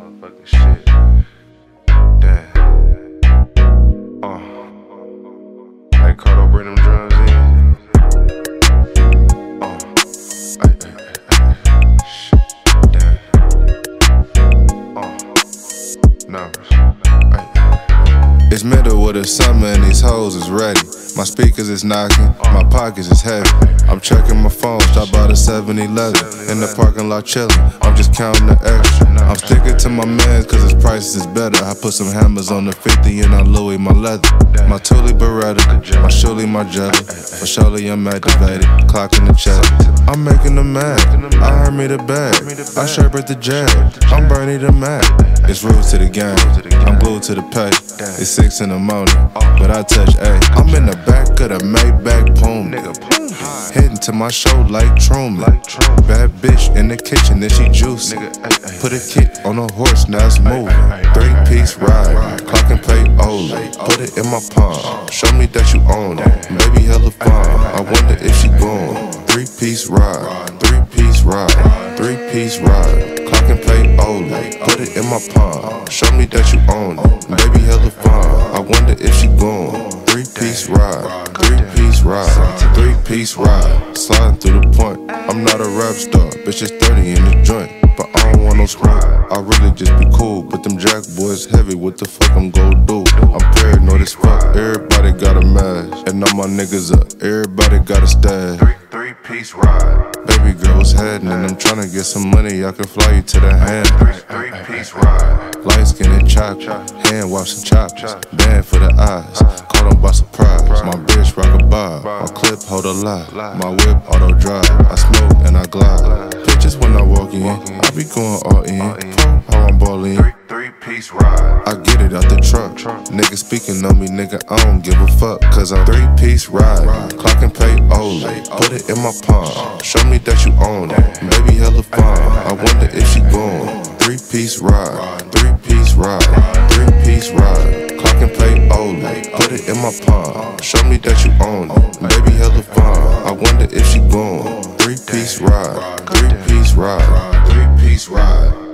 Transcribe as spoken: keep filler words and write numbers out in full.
motherfucking shit. Damn. Uh. Hey, Cardo, bring them drums in. Uh. Ay, ay, ay, ay. Shit. Damn. Uh. Numbers. Ay. It's middle of the summer and these hoes is ready. My speakers is knocking, my pockets is heavy. I'm checking my phone, stop by the seven eleven. In the parking lot chillin', I'm just counting the extra. I'm sticking to my mans cause his prices is better. I put some hammers on the fifty and I Louis my leather. My Thule Beretta, my Shuli my Jetta. For surely I'm activated, clocking the check. I'm making the mad, I heard me the bag. I sherbet the jag, I'm Bernie the Mac. It's rules to the game, I'm glued to the pay. It's six in the morning, but I touch A. I'm in the back of the Maybach Puma, heading to my show like Truman. Bad bitch in the kitchen, then she juicy. Put a kick on a horse, now it's moving. Three piece ride, clock and pay Olay. Put it in my palm, show me that you own it. Baby hella fine, I wonder if she gone. Three piece ride, three piece ride, three piece ride. Clock and pay Olay. Put it in my palm, show me that you own it. Baby hella fine, I wonder if she gone. Three piece ride, three piece ride, three piece ride. Sliding through the point, I'm not a rap star, bitch it's thirty in the joint. But I don't want no smoke, I really just be cool. But them jack boys heavy, what the fuck I'm gon' do? I'm paranoid as fuck, everybody got a mask. And all my niggas up, everybody got a stash. Three, three piece ride. Baby girl, what's happening? I'm tryna get some money, I can fly you to the hand. Three, three piece ride. Light skin and chop, hand wash and chop. Band for the eyes, caught on by surprise. My bitch rock a bob, my clip hold a lot. My whip auto drive, I smoke and I glide. Pictures when I walk in, I be going all in. How I'm ballin'. Three piece ride. I get it out the truck. Nigga speaking on me, nigga, I don't give a fuck. Cause I'm three piece ride. Clock and pay Olay. Put it in my palm, show me that you own it. Baby hella fine, I wonder if she gone. Three piece ride, three piece ride, three piece ride. Clock and pay Olay. Put it in my palm, show me that you own it. Baby hella fine, I wonder if she gone. Three piece ride, three piece ride, three piece ride.